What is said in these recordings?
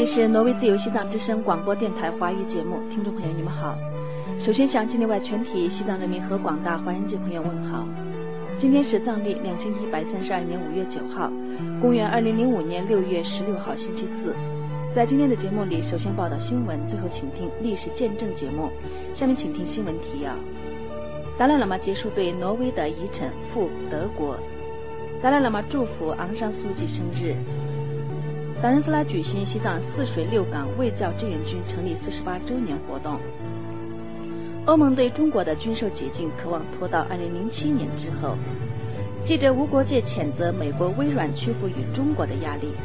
里是挪威自由西藏之声广播电台华语节目，听众朋友你们好。首先向境内外全体西藏人民和广大华人界朋友问好。今天是藏历2132年5月9号，公元2005年6月16号星期四。在今天的节目里，首先报道新闻，最后请听历史见证节目。下面请听新闻提要。达赖喇嘛结束对挪威的遗产赴德国。达赖喇嘛祝福昂山素季生日。达仁斯拉举行西藏4水6港卫教志愿军成立48周年活动。欧盟对中国的军售解禁渴望拖到2007年之后。记者无国界谴责美国微软屈服于中国的压力。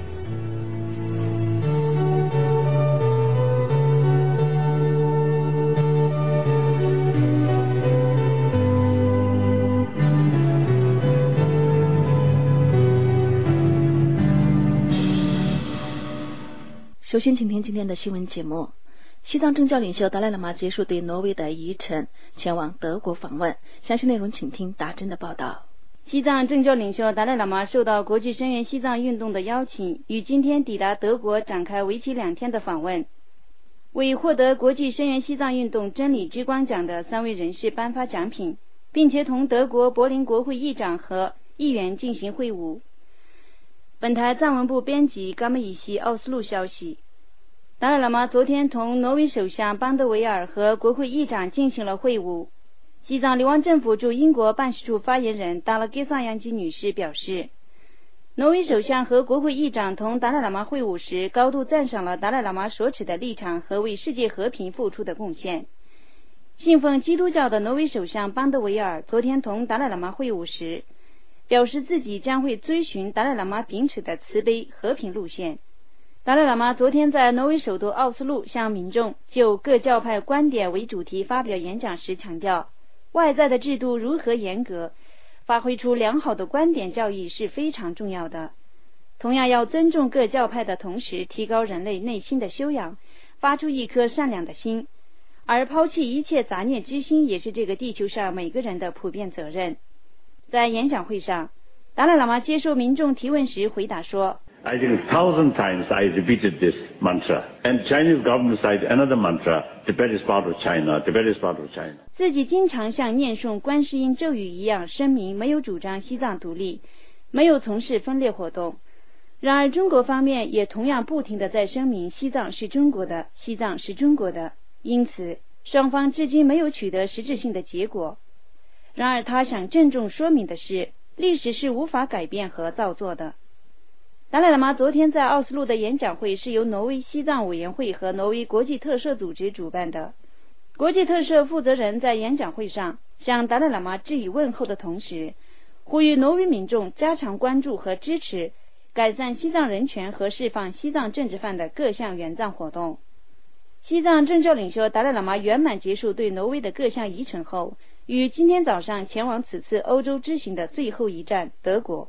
首先请听今天的新闻节目。西藏政教领袖达赖喇嘛结束对挪威的遗臣，前往德国访问。详细内容请听达珍的报道。 西藏政教领袖达赖喇嘛受到国际声援西藏运动的邀请，于今天抵达德国，展开为期2天的访问。为获得国际声援西藏运动真理之光奖的3位人士颁发奖品，并且同德国柏林国会议长和议员进行会晤。本台藏文部编辑嘎梅伊西奥斯陆消息，达赖喇嘛昨天同挪威首相邦德维尔和国会议长进行了会晤。西藏流亡政府驻英国办事处发言人达拉给萨扬吉女士表示，挪威首相和国会议长同达赖喇嘛会晤时，高度赞赏了达赖喇嘛所持的立场和为世界和平付出的贡献。信奉基督教的挪威首相邦德维尔昨天同达赖喇嘛会晤时，表示自己将会追寻达赖喇嘛秉持的慈悲和平路线。达赖喇嘛昨天在挪威首都奥斯陆向民众就各教派观点为主题发表演讲时强调，外在的制度如何严格，发挥出良好的观点教义是非常重要的。同样要尊重各教派的同时，提高人类内心的修养，发出一颗善良的心，而抛弃一切杂念之心也是这个地球上每个人的普遍责任。在演讲会上，达赖喇嘛接受民众提问时回答说， I think 1,000 times I repeated this mantra, and Chinese government cited another mantra, Tibet is part of China, Tibet is part of China. 自己经常像念诵观世音咒语一样声明没有主张西藏独立，没有从事分裂活动。然而中国方面也同样不停地在声明西藏是中国的，西藏是中国的，因此双方至今没有取得实质性的结果。然而他想郑重说明的是，历史是无法改变和造作的。达赖喇嘛昨天在奥斯陆的演讲会是由挪威西藏委员会和挪威国际特赦组织主办的。国际特赦负责人在演讲会上向达赖喇嘛致以问候的同时，呼吁挪威民众加强关注和支持改善西藏人权和释放西藏政治犯的各项援藏活动。西藏政教领袖达赖喇嘛圆满结束对挪威的各项遗臣后，于今天早上前往此次欧洲之行的最后一站德国。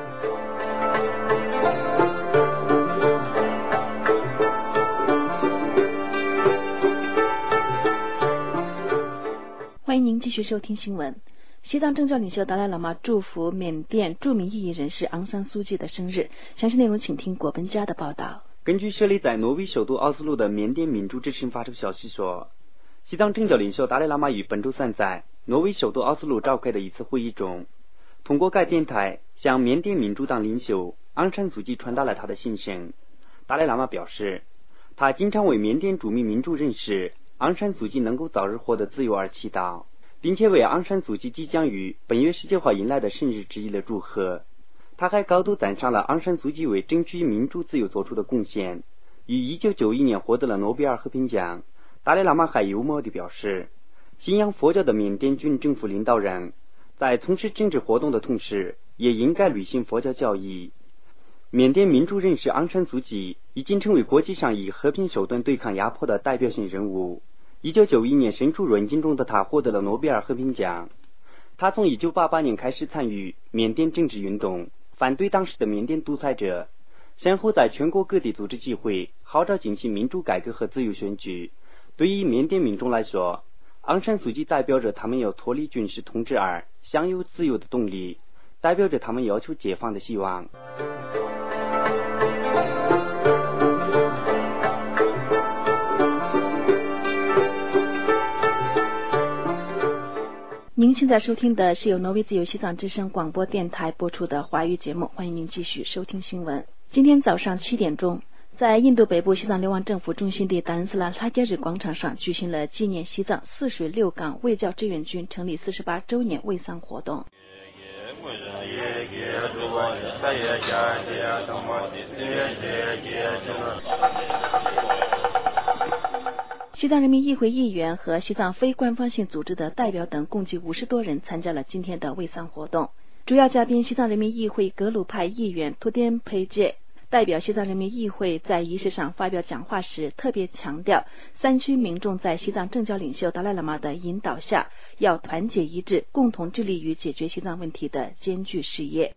欢迎您继续收听新闻。西藏政教领袖达赖喇嘛祝福缅甸著名异议人士昂山素季的生日，详细内容请听果本家的报道。 根据设立在挪威首都奥斯陆的缅甸民主之声发出消息说，西藏政教领袖达赖喇嘛于本周三在挪威首都奥斯陆召开的一次会议中，通过该电台向缅甸民主党领袖昂山素季传达了他的心声。达赖喇嘛表示，他经常为缅甸著名民主人士昂山素季能够早日获得自由而祈祷，并且为昂山素季即将于本月19号迎来的生日致以了祝贺。他还高度赞赏了昂山素季为争取民主自由做出的贡献，于1991年获得了诺贝尔和平奖。达赖喇嘛还幽默地表示，信仰佛教的缅甸军政府领导人在从事政治活动的同时，也应该履行佛教教义。缅甸民主人士昂山素季已经成为国际上以和平手段对抗压迫的代表性人物。1991年身处软禁中的他获得了诺贝尔和平奖。他从1988年开始参与缅甸政治运动，反对当时的缅甸独裁者，先后在全国各地组织集会，号召进行民主改革和自由选举。对于缅甸民众来说，昂山素季代表着他们要脱离军事统治而享有自由的动力，代表着他们要求解放的希望。 您现在收听的是由挪威自由西藏之声广播电台播出的华语节目，欢迎您继续收听新闻。今天早上7点钟，在印度北部西藏流亡政府中心地达恩斯拉拉杰日广场上举行了纪念西藏46港卫教志愿军成立48周年慰丧活动。西藏人民议会议员和西藏非官方性组织的代表等共计50多人参加了今天的慰丧活动。主要嘉宾西藏人民议会格鲁派议员图颠佩杰代表西藏人民议会在仪式上发表讲话时，特别强调山区民众在西藏政教领袖达赖喇嘛的引导下，要团结一致，共同致力于解决西藏问题的艰巨事业。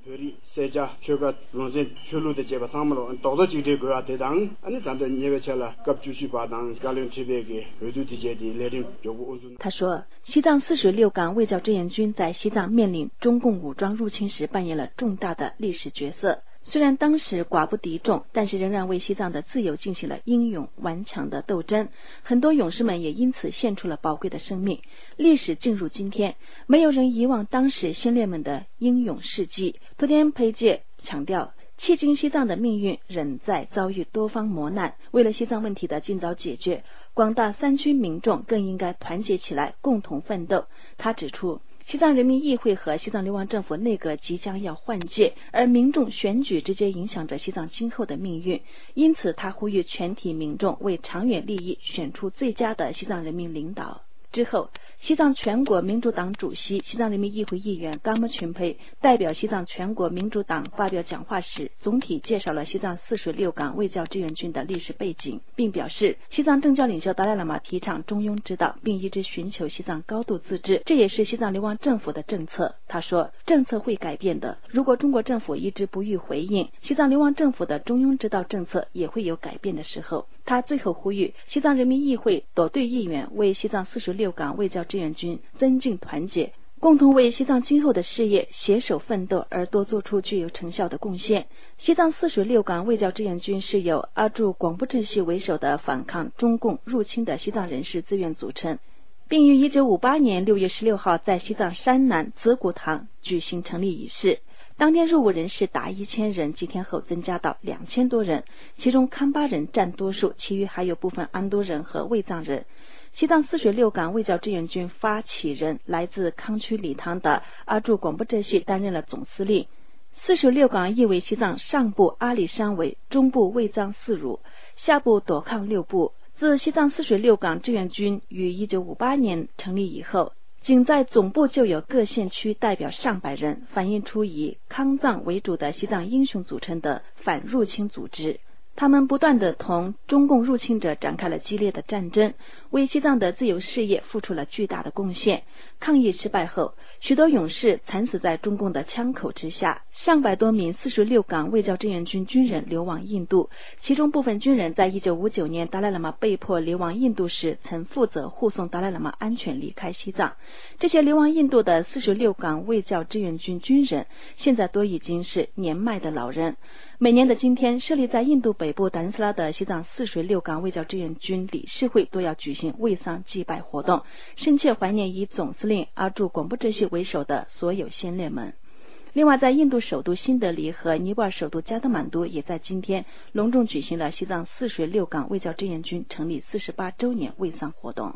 他说，西藏46港卫教志愿军在西藏面临中共武装入侵时扮演了重大的历史角色。虽然当时寡不敌众，但是仍然为西藏的自由进行了英勇顽强的斗争，很多勇士们也因此献出了宝贵的生命。历史进入今天，没有人遗忘当时先烈们的英勇事迹。图颠佩杰强调，迄今西藏的命运仍在遭遇多方磨难，为了西藏问题的尽早解决，广大山区民众更应该团结起来，共同奋斗。他指出，西藏人民议会和西藏流亡政府内阁即将要换届，而民众选举直接影响着西藏今后的命运，因此他呼吁全体民众为长远利益选出最佳的西藏人民领导。之后，西藏全国民主党主席、西藏人民议会议员噶木群佩代表西藏全国民主党发表讲话时，总体介绍了西藏46港卫教志愿军的历史背景，并表示西藏政教领袖达赖喇嘛提倡中庸之道，并一直寻求西藏高度自治，这也是西藏流亡政府的政策。他说，政策会改变的，如果中国政府一直不予回应，西藏流亡政府的中庸之道政策也会有改变的时候。他最后呼吁西藏人民议会多对议员为西藏46港卫教志愿军增进团结，共同为西藏今后的事业携手奋斗而多做出具有成效的贡献。西藏46港卫教志愿军是由阿柱广布镇系为首的反抗中共入侵的西藏人士自愿组成，并于1958年6月16号在西藏山南子古堂举行成立仪式。当天入伍人士达1000人，几天后增加到2000多人，其中康巴人占多数，其余还有部分安都人和卫藏人。西藏46港卫教志愿军发起人来自康区理塘的阿柱广布镇系担任了总司令。46港意为西藏上部阿里山为中部卫藏4乳，下部朵康6部。自西藏46港志愿军于1958年成立以后，仅在总部就有各县区代表上百人，反映出以康藏为主的西藏英雄组成的反入侵组织。他们不断地同中共入侵者展开了激烈的战争，为西藏的自由事业付出了巨大的贡献。抗议失败后，许多勇士惨死在中共的枪口之下，上百多名46港卫教志愿军军人流亡印度，其中部分军人在1959年达赖喇嘛被迫流亡印度时，曾负责护送达赖喇嘛安全离开西藏。这些流亡印度的46港卫教志愿军军人，现在都已经是年迈的老人。每年的今天，设立在印度北部达恩斯拉的西藏46港卫教志愿军理事会都要举行慰丧祭拜活动，深切怀念以总司令阿柱广布镇系为首的所有先烈们。另外，在印度首都新德里和尼泊尔首都加德满都也在今天隆重举行了西藏46港卫教志愿军成立48周年慰丧活动。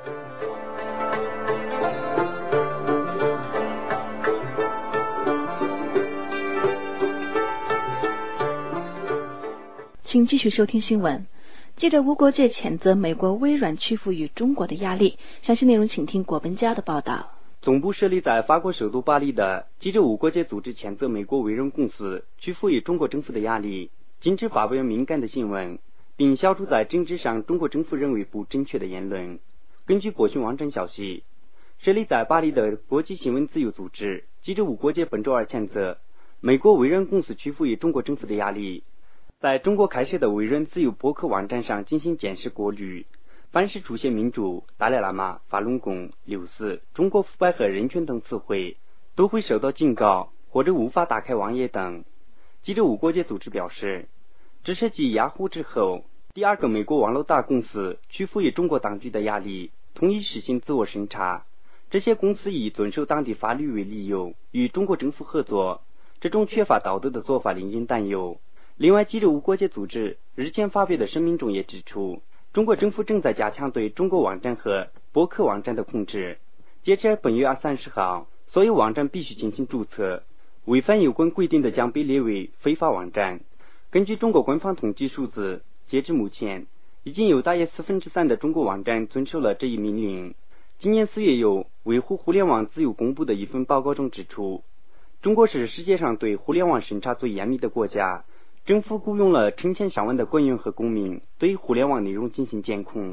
请继续收听新闻。记者吴国界谴责美国微软屈服于中国的压力。详细内容请听果本家的报道。 总部设立在法国首都巴黎的记者吴国界组织谴责美国微软公司屈服于中国政府的压力，禁止发表敏感的新闻，并消除在政治上中国政府认为不正确的言论。根据博讯网站消息，设立在巴黎的国际新闻自由组织记者吴国界本周二谴责美国微软公司屈服于中国政府的压力，在中国开设的微软自由博客网站上进行检视过滤，凡是出现民主、达赖喇嘛、法轮功、六四、中国腐败和人权等词汇，都会受到警告或者无法打开网页等。记者吴国界组织表示，这是继雅虎之后第二个美国网络大公司屈服于中国当局的压力，同意实行自我审查， 这些公司以遵守当地法律为理由与中国政府合作，这种缺乏道德的做法令人担忧。另外，记者无国界组织日前发表的声明中也指出，中国政府正在加强对中国网站和博客网站的控制。截至本月30号，所有网站必须进行注册，违反有关规定的将被列为非法网站。根据中国官方统计数字，截至目前，已经有大约3/4的中国网站遵守了这一命令。今年4月有维护互联网自由公布的一份报告中指出，中国是世界上对互联网审查最严密的国家，政府雇佣了成千上万的官员和公民对互联网内容进行监控。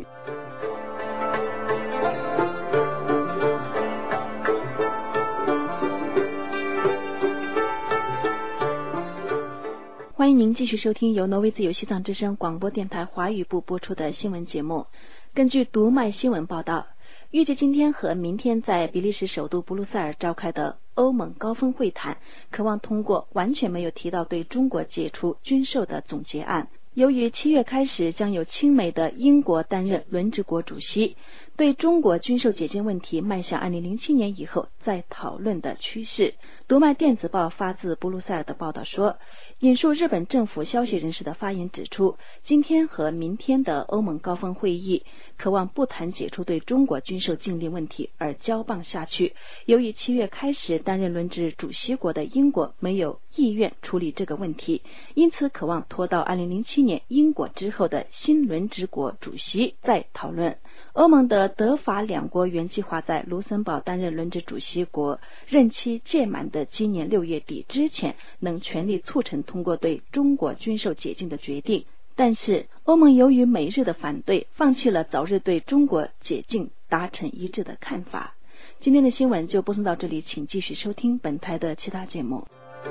欢迎您继续收听由挪威自由西藏之声广播电台华语部播出的新闻节目。根据读卖新闻报道，预计今天和明天在比利时首都布鲁塞尔召开的欧盟高峰会谈，渴望通过完全没有提到对中国解除军售的总结案。由于7月开始将由亲美的英国担任轮值国主席，对中国军售解禁问题迈向2007年以后再讨论的趋势。读卖电子报发自布鲁塞尔的报道说，引述日本政府消息人士的发言指出，今天和明天的欧盟高峰会议渴望不谈解除对中国军售禁令问题而交棒下去。由于7月开始担任轮值主席国的英国没有意愿处理这个问题，因此渴望拖到2007年英国之后的新轮值国主席再讨论。欧盟的德法两国原计划在卢森堡担任轮值主席国任期届满的今年6月底之前能全力促成通过对中国军售解禁的决定，但是欧盟由于美日的反对，放弃了早日对中国解禁达成一致的看法。今天的新闻就播送到这里，请继续收听本台的其他节目。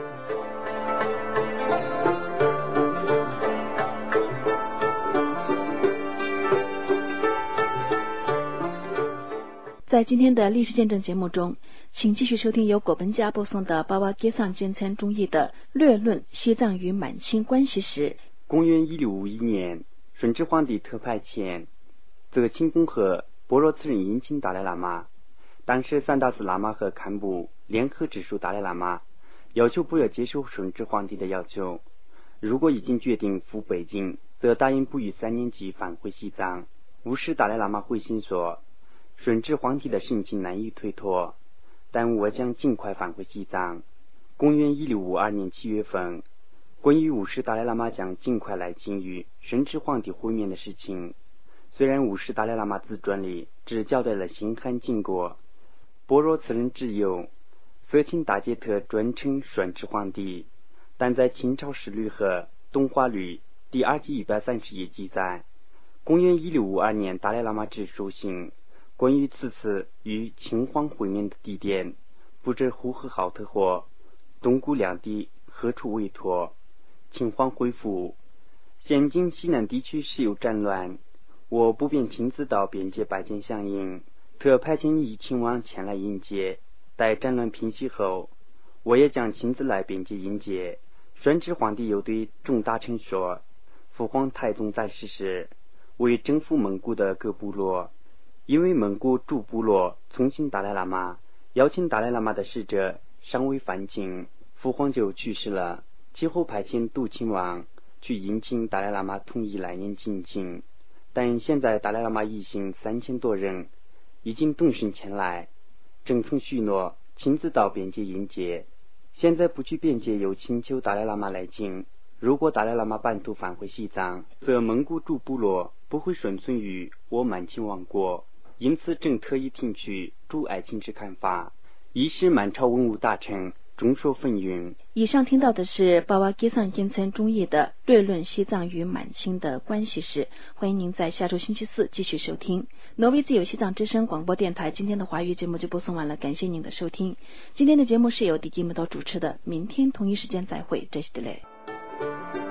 在今天的历史见证节目中，请继续收听由果本家播送的巴瓦吉桑坚参中译的略论西藏与满清关系史。 公元1651年，顺治皇帝特派遣泽清公和般若慈仁迎请达赖喇嘛。当时三大寺喇嘛和堪布联合指出达赖喇嘛，要求不要接受顺治皇帝的要求，如果已经决定赴北京，则答应不于3年即返回西藏。无视达赖喇嘛回信说，顺治皇帝的申请难以推脱，但我将尽快返回西藏。公元1652年7月份，关于无视达赖喇嘛将尽快来京与顺治皇帝会面的事情，虽然无视达赖喇嘛自传里只交代了辛罕经过，般若慈仁之友色钦大杰特专称顺治皇帝，但在清朝史律和东华律第2纪130页记载，公元1652年达赖喇嘛之书信关于此次与清皇会面的地点，不知呼和浩特或东姑两地何处委托。清皇回复，现今西南地区时有战乱，我不便亲自到边界拜见相迎，特派遣一亲王前来迎接，待战乱平息后，我也将亲自来边界迎接。顺治皇帝又对众大臣说，父皇太宗在世时为征服蒙古的各部落，因为蒙古诸部落从信达赖喇嘛，邀请达赖喇嘛的使者尚未返京，父皇就去世了。其后派遣杜亲王去迎请达赖喇嘛同意来年进京，但现在达赖喇嘛一行3000多人已经动身前来，正曾许诺亲自到边界迎接，现在不去边界又请求达赖喇嘛来京。如果达赖喇嘛半途返回西藏，则蒙古诸部落不会顺存于我满清王国，因此正特意听取诸爱卿之看法，以使满朝文武大臣众说纷纭。 以上听到的是巴瓦吉桑坚参中译的略论西藏与满清的关系史。欢迎您在下周星期4继续收听挪威自由西藏之声广播电台。今天的华语节目就播送完了，感谢您的收听。今天的节目是由迪基木多主持的，明天同一时间再会，这是德雷。